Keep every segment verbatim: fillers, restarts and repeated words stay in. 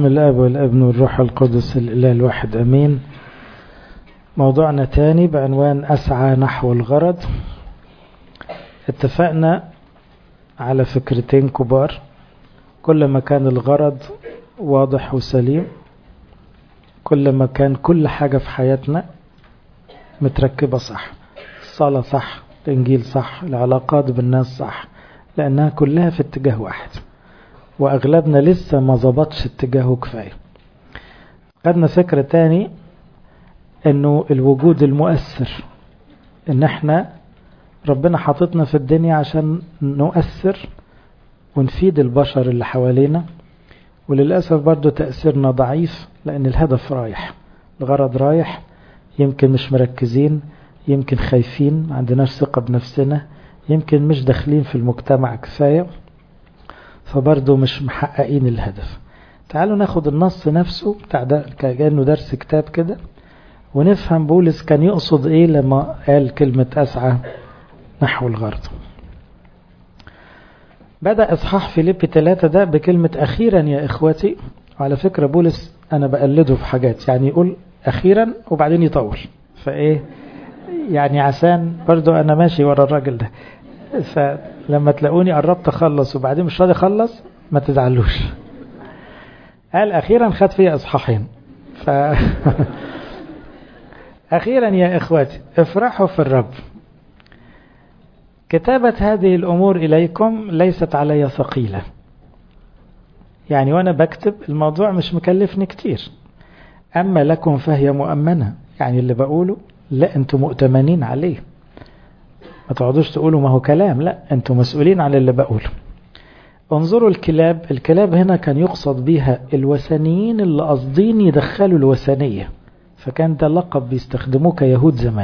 بسم الاب والابن والروح القدس الاله الواحد امين. موضوعنا تاني بعنوان اسعى نحو الغرض. اتفقنا على فكرتين كبار، كل ما كان الغرض واضح وسليم، كل ما كان كل حاجة في حياتنا متركبة صح، الصلاة صح، الانجيل صح، العلاقات بالناس صح، لانها كلها في اتجاه واحد، واغلبنا لسه ما ظبطش اتجاهه كفاية. خدنا فكرة تاني انه الوجود المؤثر، ان احنا ربنا حاططنا في الدنيا عشان نؤثر ونفيد البشر اللي حوالينا، وللأسف برضو تأثيرنا ضعيف لأن الهدف رايح، الغرض رايح، يمكن مش مركزين، يمكن خايفين، ما عندناش ثقة بنفسنا، يمكن مش داخلين في المجتمع كفاية، فبرضو مش محققين الهدف. تعالوا ناخد النص نفسه بتاع ده كأنه درس كتاب كده، ونفهم بولس كان يقصد ايه لما قال كلمة أسعى نحو الغرض. بدأ إصحاح فيليبي ثلاثة ده بكلمة أخيرا يا إخوتي. وعلى فكرة بولس أنا بقلده في حاجات، يعني يقول أخيرا وبعدين يطول، فإيه يعني عشان برضو أنا ماشي ورا الراجل ده، فلما تلاقوني قربت أخلص وبعدين مش راضي أخلص ما تزعلوش. قال أخيرا خد فيها إصحاحين ف... أخيرا يا إخوتي افرحوا في الرب. كتابة هذه الأمور إليكم ليست علي ثقيلة، يعني وأنا بكتب الموضوع مش مكلفني كتير، أما لكم فهي مؤمنة، يعني اللي بقوله لا أنتم مؤتمنين عليه، ما تقعدوش تقولوا ما هو كلام، لا أنتم مسؤولين عن اللي بقوله. انظروا الكلاب، الكلاب هنا كان يقصد بيها الوثنيين اللي قصدين يدخلوا الوثنية، فكان ده لقب بيستخدموه كيهود زمان.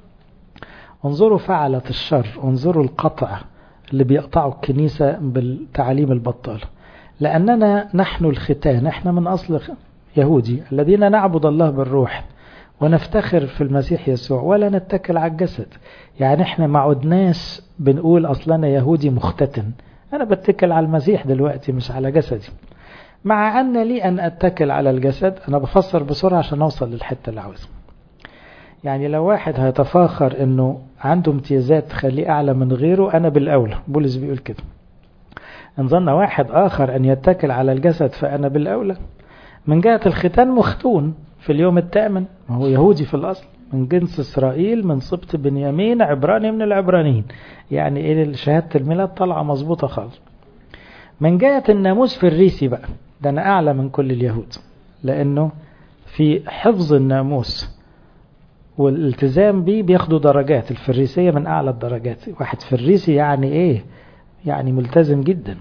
انظروا فعلة الشر، انظروا القطع اللي بيقطعوا الكنيسة بالتعاليم البطالة، لأننا نحن الختان، احنا من أصل يهودي الذين نعبد الله بالروح ونفتخر في المسيح يسوع ولا نتكل على الجسد. يعني احنا ما عدناش بنقول أصلنا يهودي مختتن، أنا بتكل على المسيح دلوقتي مش على جسدي، مع أن لي أن أتكل على الجسد. أنا بفسر بسرعة عشان أوصل للحتة اللي عاوزها. يعني لو واحد هيتفاخر انه عنده امتيازات تخليه اعلى من غيره، انا بالاولى، بولس بيقول كده، ان ظن واحد اخر ان يتكل على الجسد فانا بالاولى. من جهة الختان مختون في اليوم الثامن، ما هو يهودي في الاصل، من جنس اسرائيل، من سبط بنيامين، عبراني من العبرانيين، يعني ايه شهادة الميلاد طالعة مظبوطة خالص. من جهة الناموس في الريسي بقى، ده انا اعلى من كل اليهود، لانه في حفظ الناموس والالتزام بيه بياخدوا درجات، الفريسية من أعلى الدرجات، واحد فريسي يعني إيه؟ يعني ملتزم جدا.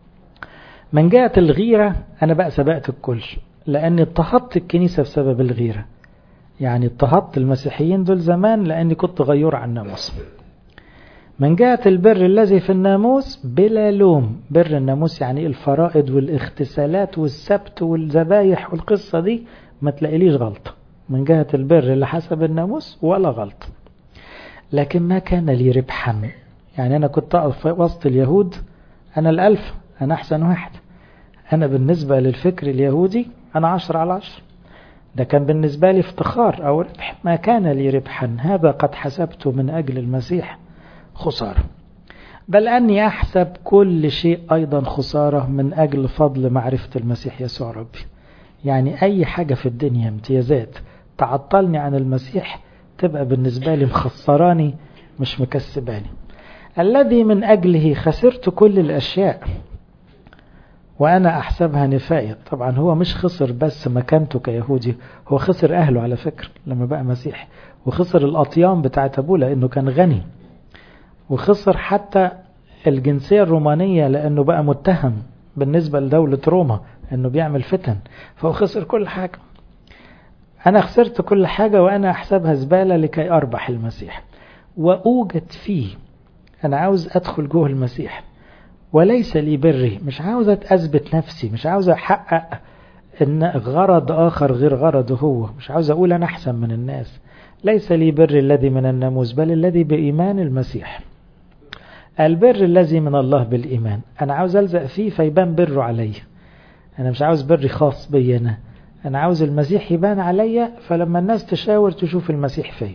من جهة الغيرة أنا بقى سبقت الكل، لأني اضطهدت الكنيسة بسبب الغيرة، يعني اضطهدت المسيحيين دول زمان لأني كنت غيور عن الناموس. من جهة البر الذي في الناموس بلا لوم، بر الناموس يعني الفرائض والاغتسالات والسبت والذبايح والقصة دي ما تلاقيليش غلطة، من جهة البر اللي حسب الناموس ولا غلط. لكن ما كان لي ربحا، يعني أنا كنت أقف وسط اليهود، أنا الألف، أنا أحسن واحد، أنا بالنسبة للفكر اليهودي أنا عشر على عشر، ده كان بالنسبة لي افتخار أو ربح. ما كان لي ربحا، هذا قد حسبته من أجل المسيح خسارة، بل أني أحسب كل شيء أيضا خسارة من أجل فضل معرفة المسيح يسوع ربي. يعني أي حاجة في الدنيا امتيازات تعطلني عن المسيح تبقى بالنسبة لي مخسراني مش مكسباني. الذي من أجله خسرت كل الأشياء وأنا أحسبها نفاية. طبعا هو مش خسر بس مكانته كيهودي، هو خسر أهله على فكرة لما بقى مسيح، وخسر الأطيان بتاعت أبوه لأنه كان غني، وخسر حتى الجنسية الرومانية لأنه بقى متهم بالنسبة لدولة روما أنه بيعمل فتن، فهو خسر كل حاجة. أنا خسرت كل حاجة وأنا أحسبها زبالة لكي أربح المسيح وأوجد فيه. أنا عاوز أدخل جوه المسيح، وليس لي بري، مش عاوز أثبت نفسي، مش عاوز أحقق إن غرض آخر غير غرضه هو، مش عاوز أقول أنا أحسن من الناس. ليس لي بر الذي من الناموس بل الذي بإيمان المسيح، البر الذي من الله بالإيمان. أنا عاوز ألزق فيه فيبان بره عليه، أنا مش عاوز بري خاص بي أنا أنا عاوز المسيح يبان عليا، فلما الناس تشاور تشوف المسيح فيه.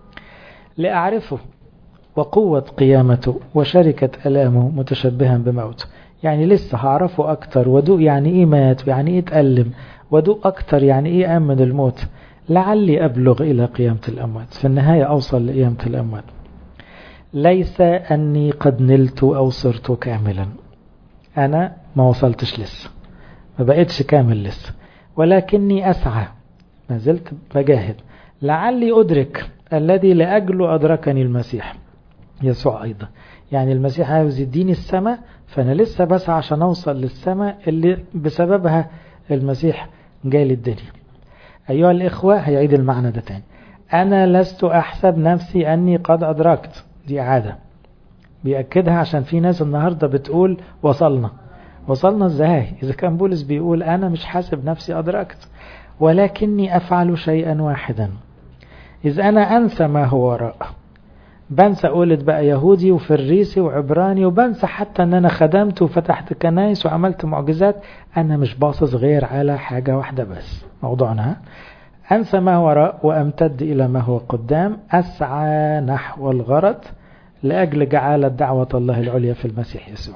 لأعرفه وقوة قيامته وشركة ألامه متشبها بموته. يعني لسه هعرفه أكتر ودوق يعني إيه مات ويعني إيه تألم، ودوق أكتر يعني إيه أمن الموت، لعلي أبلغ إلى قيامة الأموات، في النهاية أوصل لقيامة الأموات. ليس أني قد نلت أو صرت كاملا، أنا ما وصلتش لسه، ما بقيتش كامل لسه، ولكني أسعى، ما زلت بجاهد، لعلي أدرك الذي لأجله أدركني المسيح يسوع أيضا. يعني المسيح عاوز يديني السماء، فأنا لسه بسعى عشان أوصل للسماء اللي بسببها المسيح جالي الدنيا. أيها الإخوة، هيعيد المعنى ده تاني. أنا لست أحسب نفسي أني قد أدركت، دي عادة بيأكدها عشان في ناس النهاردة بتقول وصلنا. وصلنا ازاي إذا كان بولس بيقول أنا مش حاسب نفسي أدركت، ولكني أفعل شيئا واحدا، إذ أنا أنسى ما هو وراء. بنسى قولت بقى يهودي وفريسي وعبراني، وبنسى حتى أن أنا خدمت وفتحت كنايس وعملت معجزات. أنا مش باصص غير على حاجة واحدة بس، موضوعنا أنسى ما هو وراء وأمتد إلى ما هو قدام، أسعى نحو الغرض لأجل جعالة دعوة الله العليا في المسيح يسوع.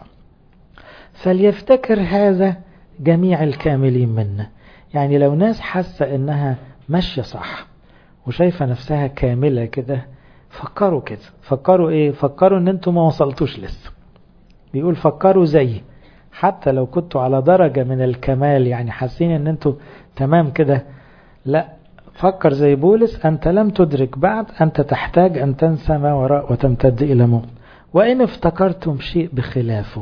فليفتكر هذا جميع الكاملين منا. يعني لو ناس حاسة إنها ماشية صح وشايفة نفسها كاملة كده، فكروا كده. فكروا إيه؟ فكروا إن أنتم ما وصلتوش لسه. بيقول فكروا زي، حتى لو كنتوا على درجة من الكمال، يعني حاسين إن أنتم تمام كده، لا، فكر زي بولس، أنت لم تدرك بعد، أنت تحتاج أن تنسى ما وراء وتمتد إلى موت. وإن افتكرتم شيء بخلافه،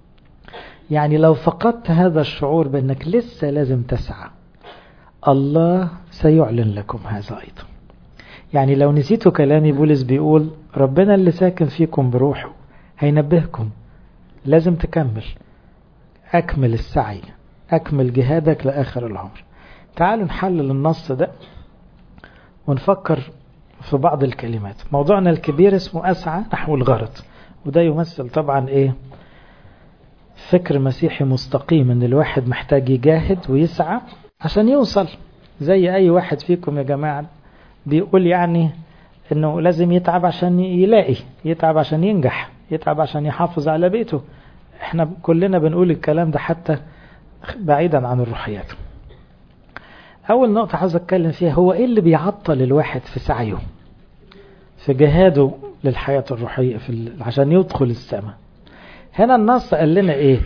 يعني لو فقدت هذا الشعور بأنك لسه لازم تسعى، الله سيعلن لكم هذا أيضا. يعني لو نسيتوا كلامي، بولس بيقول ربنا اللي ساكن فيكم بروحه هينبهكم، لازم تكمل، أكمل السعي، أكمل جهادك لآخر العمر. تعالوا نحلل النص ده ونفكر في بعض الكلمات. موضوعنا الكبير اسمه أسعى نحو الغرض، وده يمثل طبعا إيه؟ فكر مسيحي مستقيم، ان الواحد محتاج يجاهد ويسعى عشان يوصل. زي اي واحد فيكم يا جماعة بيقول يعني انه لازم يتعب عشان يلاقي، يتعب عشان ينجح، يتعب عشان يحافظ على بيته. احنا كلنا بنقول الكلام ده حتى بعيدا عن الروحيات. اول نقطة عاوز اتكلم فيها، هو ايه اللي بيعطل الواحد في سعيه، في جهاده للحياة الروحية، في عشان يدخل السماء؟ هنا النص قال لنا ايه؟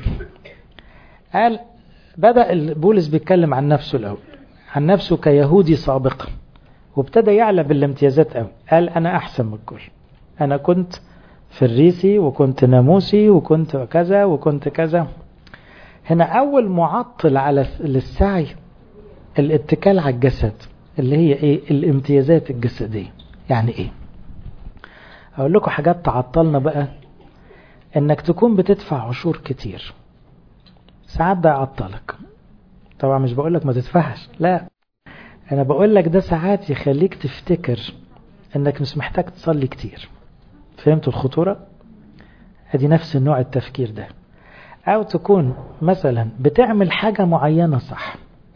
قال بدأ بولس بيتكلم عن نفسه الأول، عن نفسه كيهودي سابقا، وابتدى يعلى بالامتيازات قوي. قال أنا أحسن من الكل، أنا كنت فريسي وكنت ناموسي وكنت كذا وكنت كذا. هنا أول معطل على للسعي الاتكال على الجسد، اللي هي ايه؟ الامتيازات الجسدية. يعني ايه؟ أقول لكم حاجات تعطلنا بقى. انك تكون بتدفع عشور كتير، ساعات ده يعطلك. طبعا مش بقولك ما تدفعش، لا، انا بقولك ده ساعات يخليك تفتكر انك مش محتاج تصلي كتير. فهمتوا الخطورة؟ ادي نفس النوع التفكير ده. او تكون مثلا بتعمل حاجة معينة صح،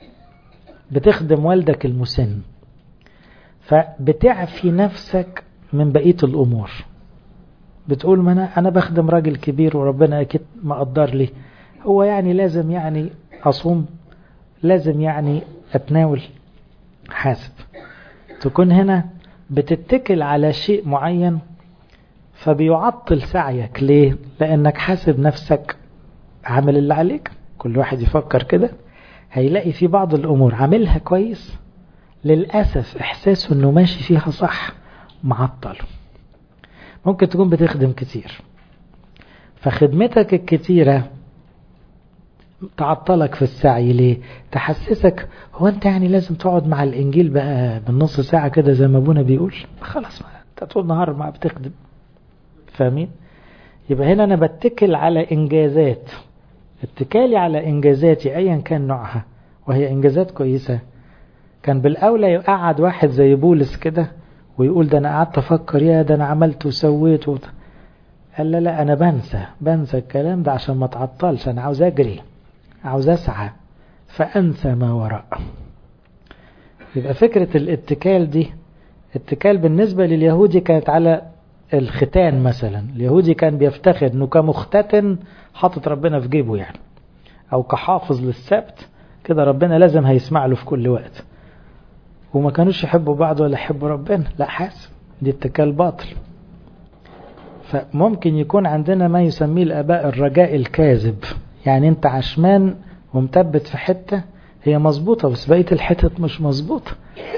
بتخدم والدك المسن، فبتعفي نفسك من بقية الامور. بتقول ما انا انا بخدم راجل كبير وربنا اكيد مقدر لي، هو يعني لازم يعني اصوم، لازم يعني اتناول. حاسب تكون هنا بتتكل على شيء معين، فبيعطل سعيك. ليه؟ لانك حاسب نفسك عامل اللي عليك. كل واحد يفكر كده هيلاقي في بعض الامور عاملها كويس، للأسف احساسه انه ماشي فيها صح معطله. ممكن تكون بتخدم كتير، فخدمتك الكتيرة تعطلك في السعي. ليه؟ تحسسك هو انت يعني لازم تقعد مع الانجيل بقى بالنص ساعة كده زي ما ابونا بيقول؟ خلاص، ما انت طول نهار ما بتخدم. فاهمين؟ يبقى هنا انا بتكل على انجازات. اتكالي على انجازاتي ايا كان نوعها، وهي انجازات كويسة، كان بالاولى يقعد واحد زي بولس كده ويقول ده انا قعدت افكر، يا ده انا عملت وسويت و... قال لا لا، انا بنسى بنسى الكلام ده عشان ما اتعطلش. انا عاوز اجري، عاوز اسعى، فأنسى ما وراء. يبقى فكرة الاتكال دي، اتكال بالنسبة لليهودي كانت على الختان مثلا. اليهودي كان بيفتخر انه كمختتن حاطط ربنا في جيبه يعني، او كحافظ للسبت كده، ربنا لازم هيسمع له في كل وقت. وما كانوش يحبوا بعض ولا يحبوا ربنا، لا حاسب، دي اتكال باطل. فممكن يكون عندنا ما يسميه الآباء الرجاء الكاذب، يعني انت عشمان ومثبت في حتة هي مظبوطة بس بقية الحتت مش مظبوطة،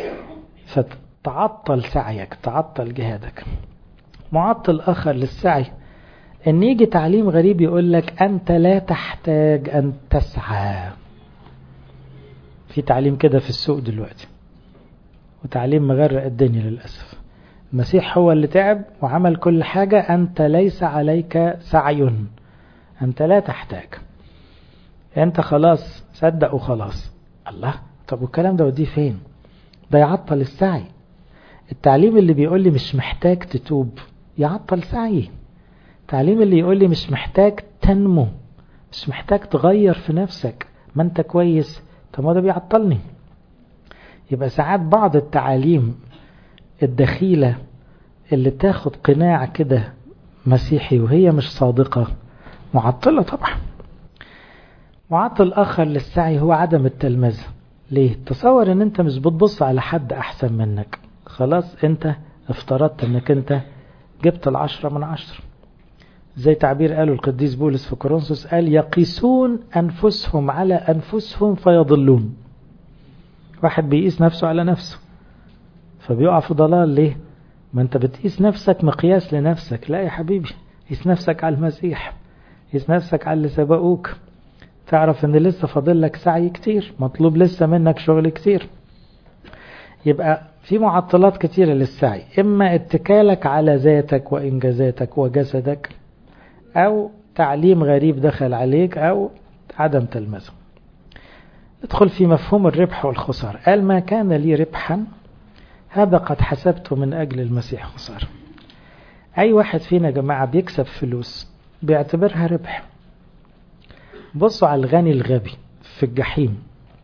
فتعطل سعيك، تعطل جهادك. معطل آخر للسعي ان يجي تعليم غريب يقول لك انت لا تحتاج ان تسعى. في تعليم كده في السوق دلوقتي، وتعليم مغرق الدنيا للأسف. المسيح هو اللي تعب وعمل كل حاجة، أنت ليس عليك سعي، أنت لا تحتاج، أنت خلاص صدق وخلاص. الله، طب والكلام ده وديه فين؟ ده يعطل السعي. التعليم اللي بيقول لي مش محتاج تتوب يعطل سعي. التعليم اللي يقول لي مش محتاج تنمو، مش محتاج تغير في نفسك، ما انت كويس، طب ما ده بيعطلني. يبقى ساعات بعض التعاليم الدخيلة اللي تاخد قناع كده مسيحي وهي مش صادقة معطلة طبعا. معطل آخر للسعي هو عدم التلمذة. ليه؟ تصور ان انت مش بتبص على حد احسن منك، خلاص انت افترضت انك انت جبت العشرة من عشرة. زي تعبير قاله القديس بولس في كورنثوس، قال يقيسون أنفسهم على أنفسهم فيضلون. واحد بيقيس نفسه على نفسه فبيقع في ضلال. ليه؟ ما انت بتقيس نفسك مقياس لنفسك. لا يا حبيبي، قيس نفسك على المسيح، قيس نفسك على اللي سبقوك، تعرف ان لسه فاضل لك سعي كتير، مطلوب لسه منك شغل كتير. يبقى في معطلات كتيرة للسعي، اما اتكالك على ذاتك وانجازاتك وجسدك، او تعليم غريب دخل عليك، او عدم تلمذه. ندخل في مفهوم الربح والخسارة. قال ما كان لي ربحا هذا قد حسبته من اجل المسيح خسارة. اي واحد فينا يا جماعة بيكسب فلوس بيعتبرها ربح. بصوا على الغني الغبي في الجحيم،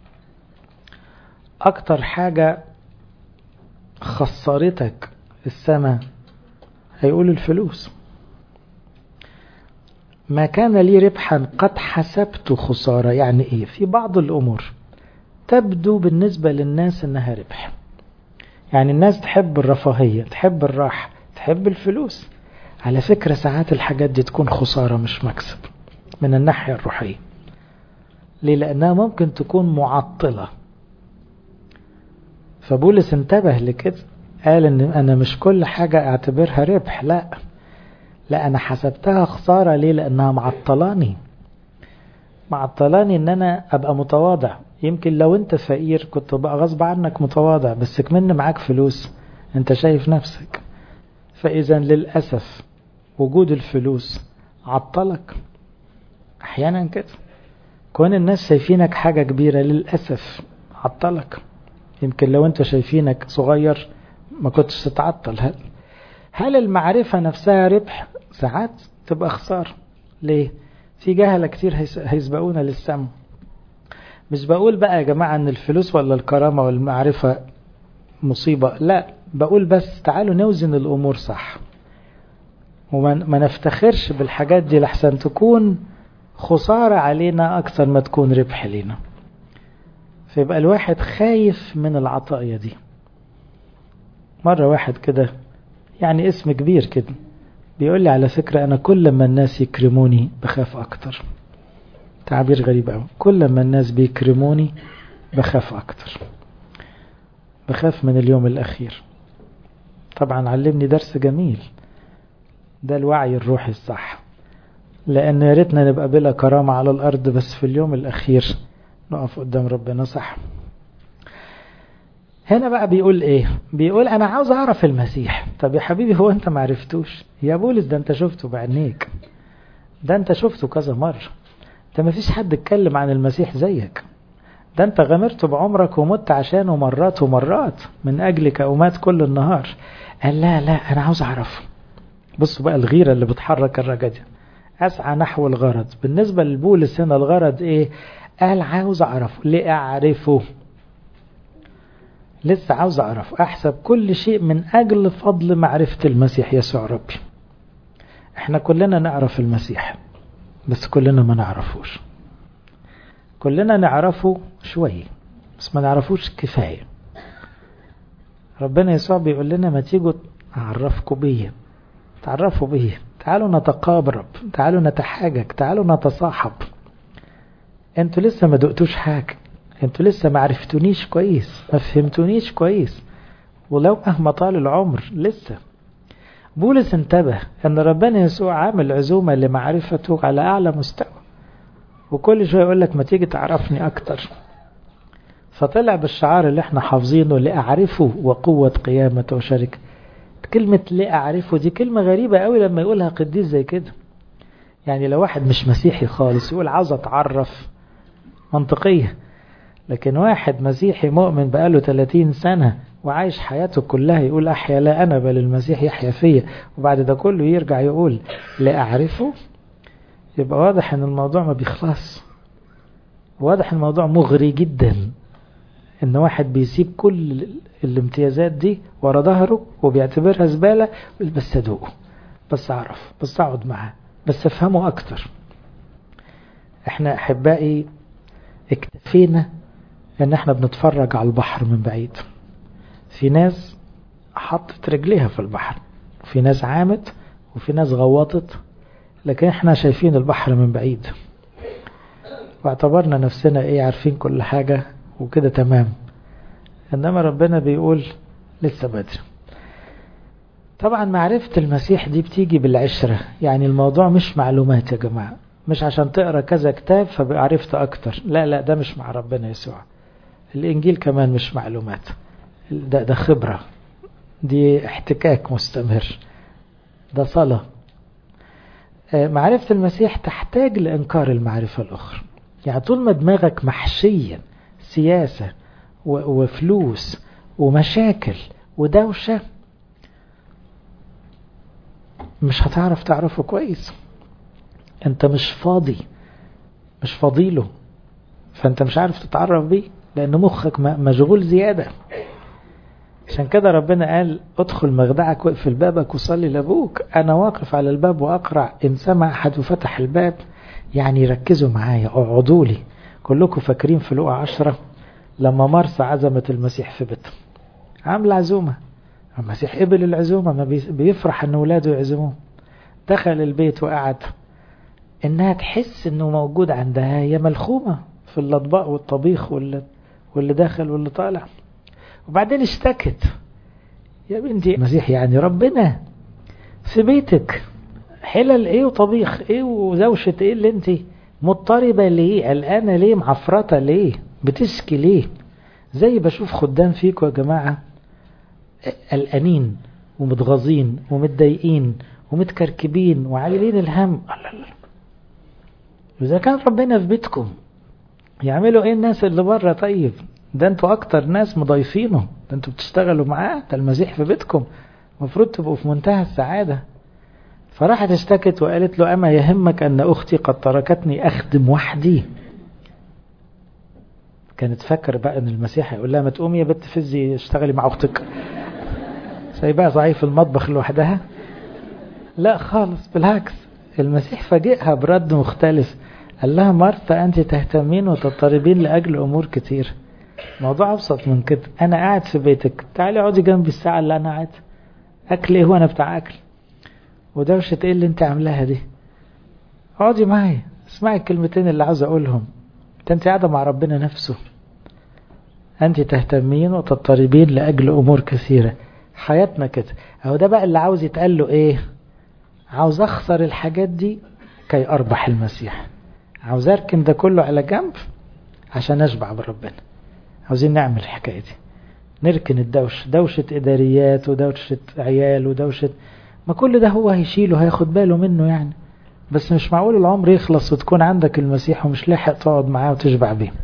اكتر حاجة خسرتك السماء هيقول الفلوس. ما كان لي ربحا قد حسبت خسارة. يعني ايه؟ في بعض الامور تبدو بالنسبة للناس انها ربح، يعني الناس تحب الرفاهية، تحب الراحة، تحب الفلوس. على فكرة ساعات الحاجات دي تكون خسارة مش مكسب من الناحية الروحية. ليه؟ لأنها ممكن تكون معطلة. فبولس انتبه لكده، قال ان انا مش كل حاجة اعتبرها ربح، لا لا انا حسبتها خسارة. ليه؟ لانها معطلاني، معطلاني ان انا ابقى متواضع. يمكن لو انت فقير كنت بقى غصب عنك متواضع، بس كمان معاك فلوس انت شايف نفسك. فاذا للأسف وجود الفلوس عطلك احيانا كده. كون الناس شايفينك حاجة كبيرة للأسف عطلك. يمكن لو انت شايفينك صغير ما كنتش تتعطل. هل هل المعرفة نفسها ربح؟ ساعات تبقى خسارة. ليه؟ في جهلة كتير هيسبقونا للسما. مش بقول بقى يا جماعة ان الفلوس ولا الكرامة والمعرفة مصيبة، لا، بقول بس تعالوا نوزن الامور صح، وما نفتخرش بالحاجات دي لحسن تكون خسارة علينا اكثر ما تكون ربح لنا. فيبقى الواحد خايف من العطايا دي. مرة واحد كده يعني اسم كبير كده بيقول لي على فكرة أنا كل ما الناس يكرموني بخاف أكتر. تعبير غريب أوي، كل ما الناس بيكرموني بخاف أكتر، بخاف من اليوم الأخير. طبعا علمني درس جميل، ده الوعي الروحي الصح، لأن يا ريتنا نبقى بلا كرامة على الأرض بس في اليوم الأخير نقف قدام ربنا صح. هنا بقى بيقول ايه؟ بيقول انا عاوز اعرف المسيح. طب يا حبيبي هو انت معرفتوش؟ يا بولس ده انت شفته بعينيك، ده انت شفته كذا مرة، ده ما فيش حد اتكلم عن المسيح زيك، ده انت غمرت بعمرك ومت عشانه مرات ومرات، من اجلك امات كل النهار. قال لا لا انا عاوز اعرفه. بصوا بقى الغيرة اللي بتحرك الرجل، اسعى نحو الغرض. بالنسبة لبولس هنا الغرض ايه؟ قال عاوز أعرفه، لأعرفه، لسه عاوز أعرفه، أحسب كل شيء من أجل فضل معرفة المسيح يسوع ربي. احنا كلنا نعرف المسيح بس كلنا ما نعرفوش، كلنا نعرفه شوية بس ما نعرفوش كفاية. ربنا يسوع بيقول لنا ما تيجوا أعرفكم بيه، تعرفوا بيه، تعالوا نتقابرب، تعالوا نتحاجج، تعالوا نتصاحب. انتوا لسه ما دقتوش حاجة، انتوا لسه ما عرفتونيش كويس، ما فهمتونيش كويس، ولو مهما طال العمر لسه. بولس انتبه ان ربنا يسوع عامل عزومة لمعرفته على اعلى مستوى، وكل شوية يقول لك ما تيجي تعرفني اكتر. فطلع بالشعار اللي احنا حافظينه، لأعرفه وقوة قيامته وشركة. كلمة لأعرفه دي كلمة غريبة قوي لما يقولها قديس زي كده. يعني لو واحد مش مسيحي خالص يقول عاوز اتعرف، منطقية. لكن واحد مسيحي مؤمن بقاله ثلاثين سنة وعايش حياته كلها يقول أحيا لا أنا بل المسيح يحيا فيا، وبعد ده كله يرجع يقول لأعرفه، يبقى واضح ان الموضوع ما بيخلص. واضح الموضوع مغري جدا، ان واحد بيسيب كل الامتيازات دي ورا ظهره وبيعتبرها زبالة، بس ادوقه، بس اعرف، بس اقعد معاه، بس افهمه اكتر. احنا احبائي اكتفينا ان احنا بنتفرج على البحر من بعيد. في ناس حطت رجليها في البحر، في ناس عامت، وفي ناس غوطت، لكن احنا شايفين البحر من بعيد واعتبرنا نفسنا ايه عارفين كل حاجة وكده تمام. انما ربنا بيقول لسه بدري. طبعا معرفة المسيح دي بتيجي بالعشرة، يعني الموضوع مش معلومات يا جماعة، مش عشان تقرأ كذا كتاب فبقى عرفت اكتر، لا لا، ده مش مع ربنا يسوع. الانجيل كمان مش معلومات، ده, ده خبرة، دي احتكاك مستمر، ده صلاة. معرفة المسيح تحتاج لإنكار المعرفة الأخرى. يعني طول ما دماغك محشيا سياسة وفلوس ومشاكل ودوشة مش هتعرف تعرفه كويس. انت مش فاضي، مش فاضيله، فانت مش عارف تتعرف بيه لأن مخك مشغول زيادة. عشان كده ربنا قال ادخل مخدعك واقفل بابك وصلي لابوك، انا واقف على الباب واقرع، ان سمع احد وفتح الباب. يعني ركزوا معايا، اقعدوا لي. كلكم فاكرين في لوقا عشرة لما مرسى عزمت المسيح في بيته، عامل عزومة، المسيح قبل العزومة، ما بيفرح ان ولاده يعزموه. دخل البيت وقعد، انها تحس انه موجود عندها، هي ملخومة في الاطباق والطبيخ واللي, واللي داخل واللي طالع. وبعدين اشتكت، يا بنتي المسيح يعني ربنا في بيتك، حلل ايه وطبيخ ايه وزوشة ايه اللي انت مضطربة ليه، قلقانة ليه، معفرطة ليه، بتشكي ليه؟ زي بشوف خدام فيكم يا جماعة قلقانين ومتغاظين ومتضايقين ومتكركبين وعايلين الهم. إذا كان ربنا في بيتكم يعملوا ايه الناس اللي بره؟ طيب ده انتوا اكتر ناس مضايفينه، ده انتوا بتشتغلوا معاه، ده المسيح في بيتكم، المفروض تبقوا في منتهى السعادة. فراحت اشتكت وقالت له اما يهمك ان اختي قد تركتني اخدم وحدي. كانت فاكر بقى ان المسيح يقول لها ما تقومي يا بنت فزي اشتغلي مع اختك، سايبها ضعيف في المطبخ لوحدها. لا خالص، بالعكس، المسيح فاجئها برد مختلف، قال لها مرثا انت تهتمين وتضطربين لاجل امور كتير، موضوع ابسط من كده. انا قاعد في بيتك، تعالي اقعدي جنبي الساعه اللي انا قاعد، اكل ايه وانا بتاع اكل، ودوشه ايه اللي انت عاملاها دي، اقعدي معايا اسمعي الكلمتين اللي عاوز اقولهم، انت قاعده مع ربنا نفسه. انت تهتمين وتضطربين لاجل امور كثيره. حياتنا كده اهو، ده بقى اللي عاوز يتقال له ايه، عاوز اخسر الحاجات دي كي اربح المسيح، عاوز اركن ده كله على جنب عشان اشبع بربنا. عاوزين نعمل الحكايه دي، نركن الدوش، دوشه اداريات ودوشه عيال ودوشه، ما كل ده هو هيشيله، هياخد باله منه يعني، بس مش معقول العمر يخلص وتكون عندك المسيح ومش لاحق تقعد معاه وتشبع بيه.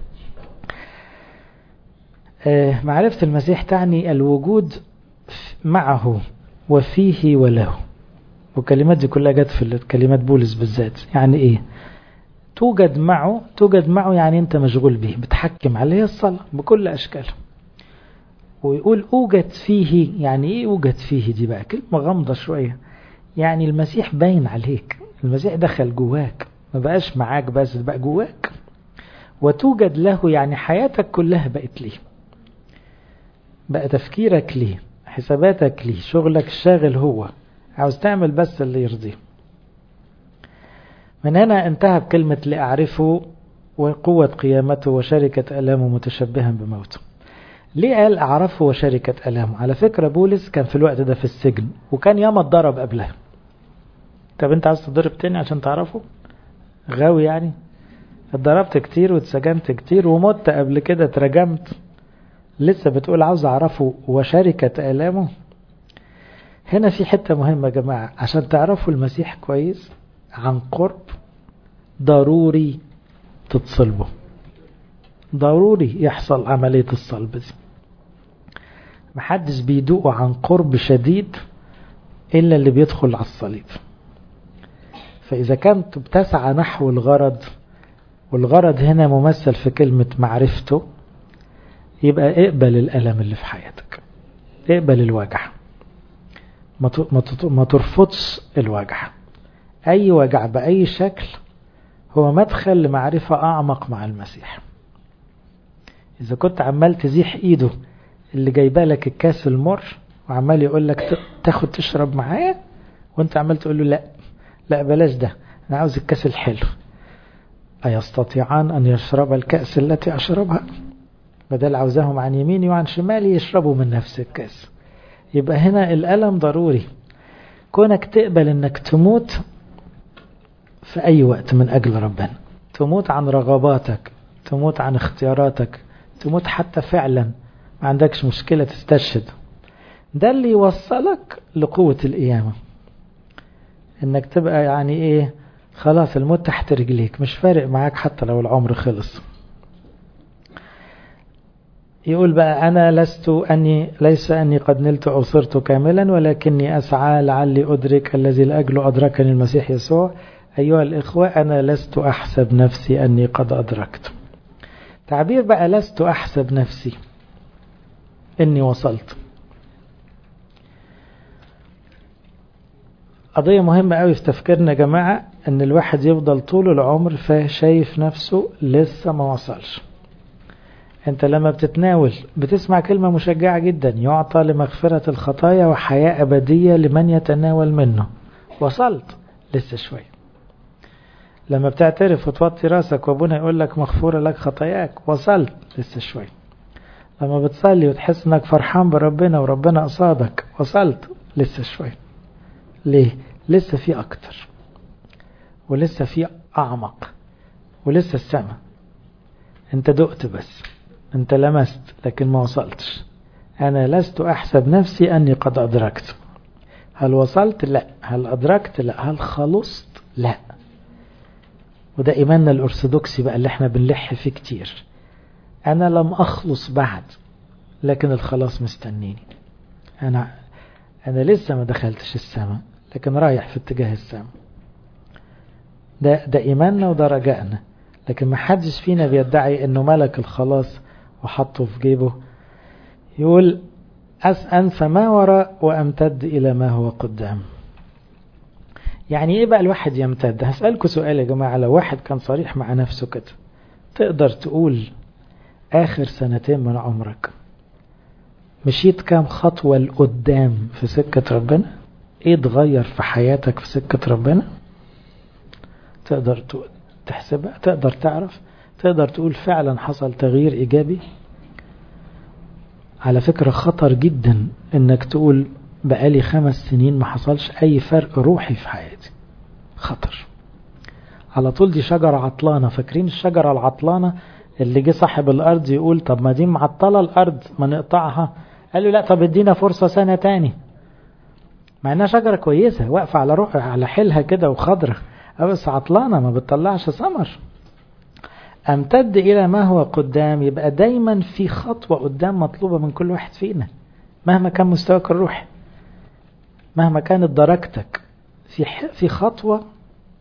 آه معرفة المسيح تعني الوجود معه وفيه وله، والكلمات دي كلها جت في كلمات بولس بالذات. يعني ايه؟ توجد معه، توجد معه يعني أنت مشغول به، بتحكم عليه الصلاة بكل أشكاله. ويقول أوجد فيه، يعني إيه أوجد فيه؟ دي بقى كلمة غامضة شوية. يعني المسيح باين عليك، المسيح دخل جواك، ما بقاش معاك بس، بقى جواك. وتوجد له يعني حياتك كلها بقت ليه، بقى تفكيرك ليه، حساباتك ليه، شغلك الشاغل هو، عاوز تعمل بس اللي يرضيه. من هنا انتهى بكلمة لأعرفه وقوة قيامته وشركة ألامه متشبها بموته. ليه قال أعرفه وشركة ألامه؟ على فكرة بولس كان في الوقت ده في السجن، وكان ياما اتضرب قبلها. طب انت عاوز تضرب تاني عشان تعرفه؟ غاوي يعني؟ اتضربت كتير واتسجنت كتير ومت قبل كده، اترجمت، لسه بتقول عاوز أعرفه وشركة ألامه؟ هنا في حتة مهمة يا جماعة، عشان تعرفوا المسيح كويس عن قرب ضروري تتصلبه، ضروري يحصل عملية الصلب دي. محدش بيدوقه عن قرب شديد إلا اللي بيدخل على الصليب. فإذا كنت بتسعى نحو الغرض، والغرض هنا ممثل في كلمة معرفته، يبقى اقبل الألم اللي في حياتك، اقبل الوجع، ما ترفضش الوجع. أي وجع بأي شكل هو مدخل لمعرفة أعمق مع المسيح. إذا كنت عمال تزيح إيده اللي جايبه لك الكاس المر وعمال يقول لك تاخد تشرب معايا، وانت عمال تقول له لا لا بلاش ده، أنا عاوز الكاس الحلو، أيستطيعان أن يشرب الكأس التي أشربها؟ بدل عاوزاهم عن يميني وعن شمالي يشربوا من نفس الكاس. يبقى هنا الألم ضروري. كونك تقبل أنك تموت في أي وقت من أجل ربنا، تموت عن رغباتك، تموت عن اختياراتك، تموت حتى فعلا ما عندكش مشكلة تستشهد، ده اللي يوصلك لقوة القيامة. انك تبقى يعني ايه، خلاص الموت تحت رجليك، مش فارق معاك حتى لو العمر خلص. يقول بقى أنا لست أني ليس أني قد نلت أو صرت كاملا، ولكني أسعى لعلي أدرك الذي لأجله أدركني المسيح يسوع. أيها الإخوة أنا لست أحسب نفسي أني قد أدركت. تعبير بقى لست أحسب نفسي أني وصلت، قضية مهمة قوي في تفكيرنا يا جماعة، أن الواحد يفضل طول العمر فشايف نفسه لسه ما وصلش. أنت لما بتتناول بتسمع كلمة مشجعة جدا، يعطى لمغفرة الخطايا وحياة أبدية لمن يتناول منه. وصلت؟ لسه شوي. لما بتعترف وتوطي راسك وابونا يقول لك مغفورة لك خطاياك، وصلت؟ لسه شوي. لما بتصلي وتحس انك فرحان بربنا وربنا قصادك، وصلت؟ لسه شوي. ليه؟ لسه في أكتر، ولسه في أعمق، ولسه السماء. انت دقت بس، انت لمست لكن ما وصلتش. أنا لست أحسب نفسي أني قد أدركت. هل وصلت؟ لا. هل أدركت؟ لا. هل خلصت؟ لا. وده إيماننا الأرثوذكسي بقى اللي احنا بنلح فيه كتير. أنا لم أخلص بعد، لكن الخلاص مستنيني. أنا أنا لسه ما دخلتش السماء، لكن رايح في اتجاه السماء. ده ده إيماننا وده رجائنا. لكن ما حدش فينا بيدعي إنه ملك الخلاص وحطه في جيبه. يقول أنسى ما وراء وأمتد إلى ما هو قدام. يعني إيه بقى الواحد يمتد؟ هسألكوا سؤال يا جماعة، لو واحد كان صريح مع نفسه كده، تقدر تقول آخر سنتين من عمرك مشيت كام خطوة لقدام في سكة ربنا؟ إيه اتغير في حياتك في سكة ربنا؟ تقدر تحسبها؟ تقدر تعرف؟ تقدر تقول فعلا حصل تغيير إيجابي؟ على فكرة خطر جدا انك تقول بقالي خمس سنين ما حصلش اي فرق روحي في حياتي. خطر على طول. دي شجرة عطلانة. فاكرين الشجرة العطلانة اللي جه صاحب الارض يقول طب ما دي معطلة الارض ما نقطعها؟ قال له لا، طب ادينا فرصة سنة تاني. مع انها شجرة كويسة واقفة على روحها على حيلها كده وخضرة، بس عطلانة ما بتطلعش ثمر. امتد الى ما هو قدام. يبقى دايما في خطوة قدام مطلوبة من كل واحد فينا، مهما كان مستواك الروحي، مهما كانت درجتك، في في خطوة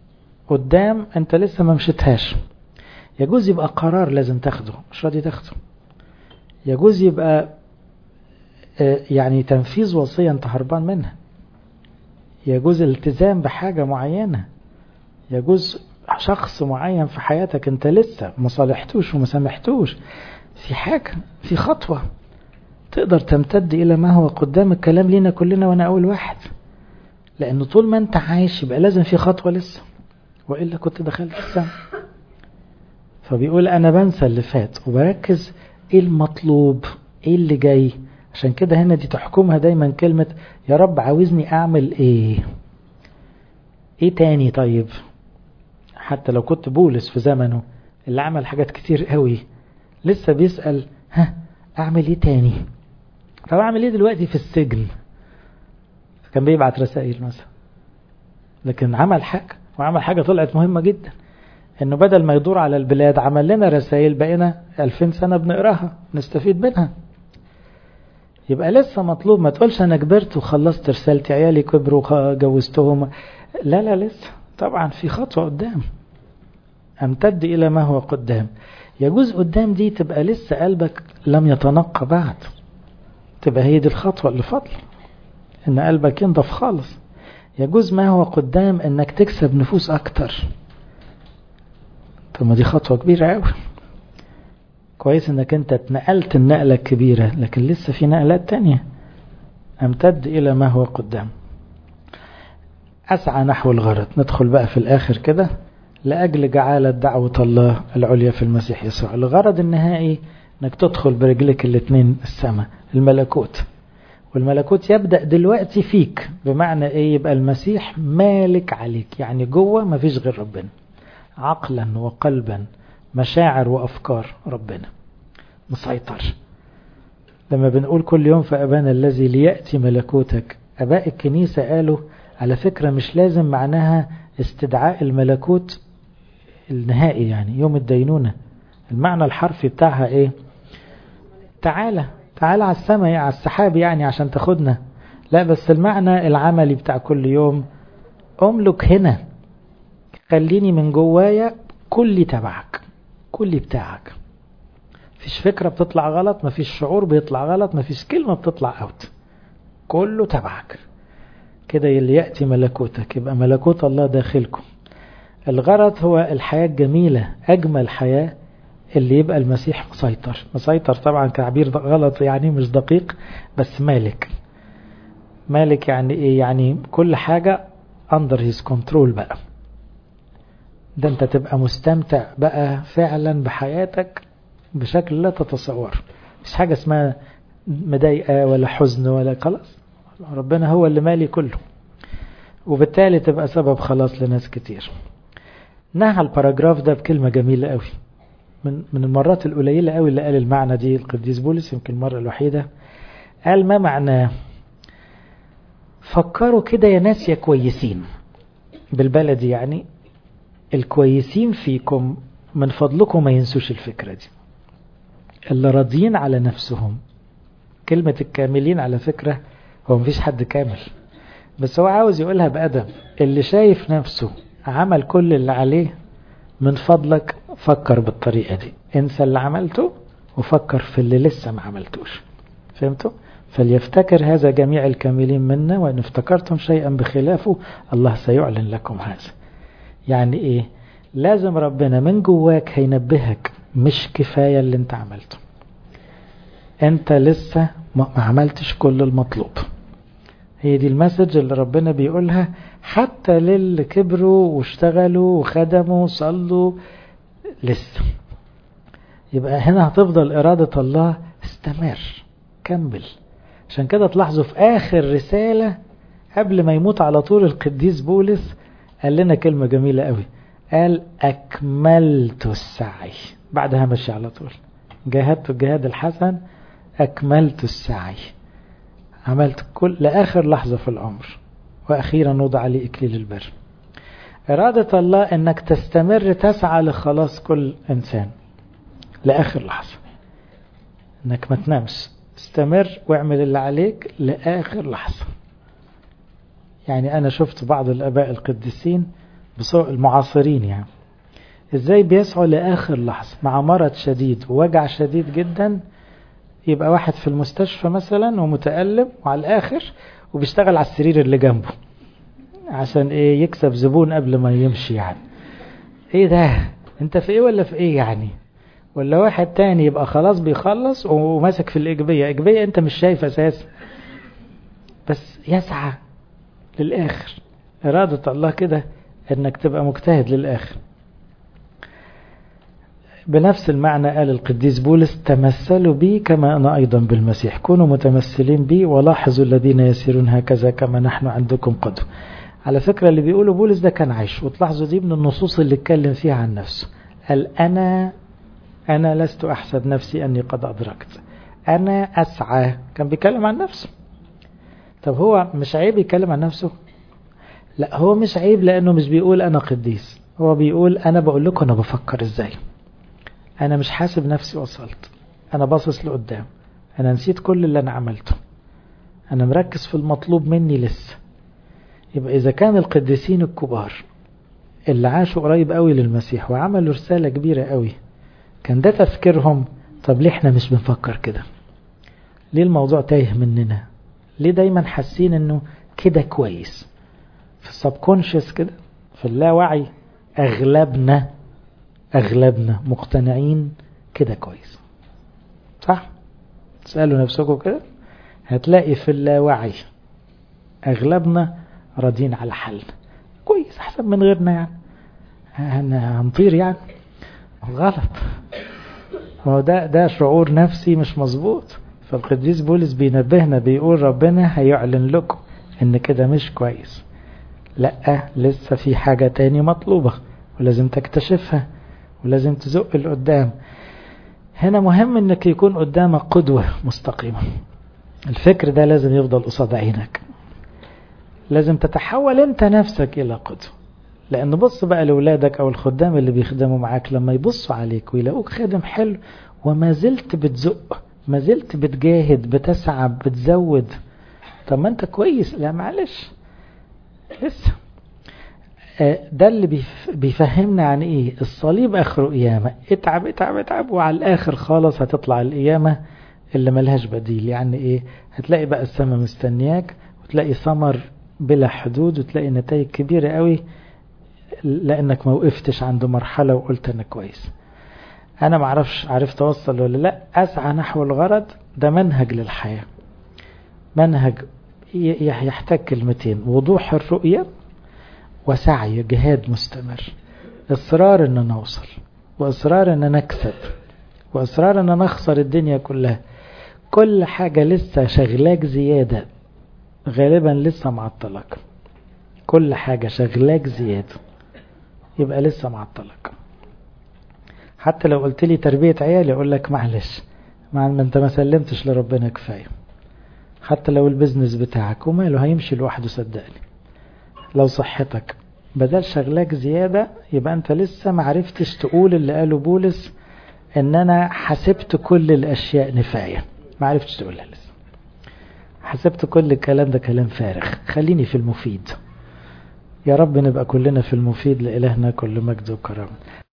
قدام انت لسه ما مشيتهاش. يجوز يبقى قرار لازم تاخده مش راضي تاخده. يجوز يبقى يعني تنفيذ وصية انت هربان منها. يجوز الالتزام بحاجة معينة. يجوز شخص معين في حياتك انت لسه ما صالحتوش وما سامحتوش. في حاجة، في خطوة تقدر تمتد إلى ما هو قدام. الكلام لينا كلنا وأنا أول واحد، لأنه طول ما أنت عايش يبقى لازم في خطوة لسه، وإلا كنت دخلت السنة. فبيقول أنا بنسى اللي فات وبركز إيه المطلوب، إيه اللي جاي. عشان كده هنا دي تحكمها دايما كلمة يا رب عاوزني أعمل إيه، إيه تاني. طيب حتى لو كنت بولس في زمنه اللي عمل حاجات كتير قوي، لسه بيسأل ها أعمل إيه تاني. طب أعمل إيه دلوقتي في السجن؟ كان بيبعت رسائل مثلا، لكن عمل حاجة، وعمل حاجة طلعت مهمة جدا، إنه بدل ما يدور على البلاد عمل لنا رسائل بقينا ألفين سنة بنقراها نستفيد منها. يبقى لسه مطلوب. ما تقولش أنا كبرت وخلصت رسالتي، عيالي كبروا وجوزتهم. لا لا لسه طبعا في خطوة قدام، أمتد إلى ما هو قدام. يجوز قدام دي تبقى لسه قلبك لم يتنقى بعد، تبقى هي دي الخطوة اللي فضل إن قلبك ينضف خالص. يجوز ما هو قدام إنك تكسب نفوس أكتر. طب ما دي خطوة كبيرة قوي. كويس إنك أنت اتنقلت النقلة الكبيرة، لكن لسه في نقلات تانية. أمتد إلى ما هو قدام، أسعى نحو الغرض. ندخل بقى في الآخر كده. لأجل جعالة دعوة الله العليا في المسيح يسوع. الغرض النهائي انك تدخل برجلك الاثنين السماء، الملكوت. والملكوت يبدأ دلوقتي فيك. بمعنى ايه؟ يبقى المسيح مالك عليك، يعني جوه ما فيش غير ربنا، عقلا وقلبا مشاعر وأفكار ربنا مسيطر. لما بنقول كل يوم في أبانا الذي ليأتي ملكوتك، أباء الكنيسة قالوا على فكرة مش لازم معناها استدعاء الملكوت النهائي يعني يوم الدينونة. المعنى الحرفي بتاعها ايه؟ تعالى تعالى على السماء، على السحاب يعني عشان تاخدنا. لا، بس المعنى العملي بتاع كل يوم املك هنا، خليني من جوايا كلي تبعك، كلي بتاعك. مفيش فكرة بتطلع غلط، مفيش شعور بيطلع غلط، مفيش كلمة بتطلع اوت، كله تبعك كده. اللي يأتي ملكوتك يبقى ملكوت الله داخلكم. الغرض هو الحياة الجميلة، أجمل حياة اللي يبقى المسيح مسيطر. مسيطر طبعا تعبير غلط يعني مش دقيق، بس مالك. مالك يعني إيه؟ يعني كل حاجة under his control بقى. ده أنت تبقى مستمتع بقى فعلا بحياتك بشكل لا تتصور. مش حاجة اسمها مضايقة ولا حزن ولا خلاص، ربنا هو اللي مالي كله. وبالتالي تبقى سبب خلاص لناس كتير. نهى الباراجراف ده بكلمة جميلة قوي، من من المرات القليلة قوي اللي قال المعنى دي القديس بولس، يمكن المرة الوحيدة. قال ما معناه؟ فكروا كده يا ناس يا كويسين، بالبلدي يعني الكويسين فيكم من فضلكم ما ينسوش الفكرة دي. اللي راضيين على نفسهم. كلمة الكاملين على فكرة هو مفيش حد كامل، بس هو عاوز يقولها بأدب. اللي شايف نفسه عمل كل اللي عليه، من فضلك فكر بالطريقة دي، انسى اللي عملته وفكر في اللي لسه ما عملتوش. فهمتوا؟ فليفتكر هذا جميع الكاملين منا، وإن افتكرتم شيئا بخلافه الله سيعلن لكم هذا. يعني ايه؟ لازم ربنا من جواك هينبهك مش كفاية اللي انت عملته، انت لسه ما عملتش كل المطلوب. هي دي المسج اللي ربنا بيقولها حتى للي كبروا واشتغلوا وخدموا وصلوا لسه. يبقى هنا هتفضل إرادة الله استمر كمل. عشان كده تلاحظوا في آخر رسالة قبل ما يموت على طول القديس بولس قال لنا كلمة جميلة قوي. قال أكملت السعي، بعدها مشي على طول. جاهدت الجهاد الحسن، أكملت السعي، عملت كل لآخر لحظة في العمر، وأخيرا وضع لي إكليل البر. إرادة الله أنك تستمر تسعى لخلاص كل إنسان لآخر لحظة، أنك ما تنامش، استمر واعمل اللي عليك لآخر لحظة. يعني أنا شفت بعض الآباء القديسين بسوء المعاصرين يعني ازاي بيسعوا لآخر لحظة مع مرض شديد ووجع شديد جدا، يبقى واحد في المستشفى مثلا ومتألم وعلى الآخر وبيشتغل على السرير اللي جنبه عشان ايه؟ يكسب زبون قبل ما يمشي يعني. ايه ده؟ انت في ايه ولا في ايه يعني؟ ولا واحد تاني يبقى خلاص بيخلص وماسك في الإجبية، إجبية انت مش شايف اساسا، بس يسعى للآخر. إرادة الله كده انك تبقى مجتهد للآخر. بنفس المعنى قال القديس بولس تمثلوا بي كما أنا أيضا بالمسيح، كونوا متمثلين بي ولاحظوا الذين يسيرون هكذا كما نحن عندكم قدوة. على فكرة اللي بيقوله بولس ده كان عايش، وتلاحظوا دي من النصوص اللي اتكلم فيها عن نفسه. قال أنا أنا لست أحسب نفسي أني قد أدركت، أنا أسعى. كان بيتكلم عن نفسه. طب هو مش عيب يتكلم عن نفسه؟ لا، هو مش عيب لأنه مش بيقول أنا قديس، هو بيقول أنا بقول لكم أنا بفكر إزاي. أنا مش حاسب نفسي وصلت، أنا باصص لقدام، أنا نسيت كل اللي أنا عملته، أنا مركز في المطلوب مني لسه. يبقى إذا كان القديسين الكبار اللي عاشوا قريب قوي للمسيح وعملوا رسالة كبيرة قوي كان ده تفكيرهم، طب ليه احنا مش بنفكر كده؟ ليه الموضوع تايه مننا؟ ليه دايما حاسين انه كده كويس؟ في السبكونشس كده، في اللاوعي اغلبنا اغلبنا مقتنعين كده كويس، صح؟ تسألوا نفسكم كده هتلاقي في اللاوعي اغلبنا راضين على حالنا كويس، احسن من غيرنا يعني، هنطير يعني؟ غلط. هو ده ده شعور نفسي مش مظبوط. فالقديس بولس بينبهنا بيقول ربنا هيعلن لكم ان كده مش كويس، لا لسه في حاجة تاني مطلوبة ولازم تكتشفها ولازم تزق لقدام. هنا مهم انك يكون قدامك قدوة مستقيمة. الفكر ده لازم يفضل قصاد عينك، لازم تتحول انت نفسك الى قدوة. لان بص بقى لأولادك او الخدام اللي بيخدموا معاك لما يبصوا عليك ويلاقوك خادم حلو وما زلت بتزق، ما زلت بتجاهد، بتسعى، بتزود، طب ما انت كويس. لا معلش لسه. ده اللي بيفهمنا عن ايه الصليب اخره قيامة. اتعب اتعب اتعب وعلى الاخر خالص هتطلع القيامة اللي ملهاش بديل. يعني ايه؟ هتلاقي بقى السماء مستنياك وتلاقي ثمر بلا حدود وتلاقي نتائج كبيرة قوي لانك ما وقفتش عند مرحلة وقلت انا كويس. انا معرفش عرفت اوصل ولا لا. اسعى نحو الغرض ده منهج للحياة، منهج يحتاج كلمتين: وضوح الرؤية وسعي، جهاد مستمر، اصرار ان نوصل، واصرار ان نكسب، واصرار ان نخسر الدنيا كلها. كل حاجة لسه شغلاك زيادة غالبا لسه معطلك، كل حاجة شغلاك زيادة يبقى لسه معطلك. حتى لو قلت لي تربية عيالي اقول لك معلش، ما انت ما سلمتش لربنا كفاية. حتى لو البزنس بتاعك وماله هيمشي لوحده صدقني. لو صحتك بدل شغلاك زيادة يبقى انت لسه معرفتش تقول اللي قاله بولس ان انا حسبت كل الاشياء نفاية. معرفتش تقولها لسه، حسبت كل الكلام ده كلام فارغ. خليني في المفيد. يا رب نبقى كلنا في المفيد. لإلهنا كل مجد وكرم.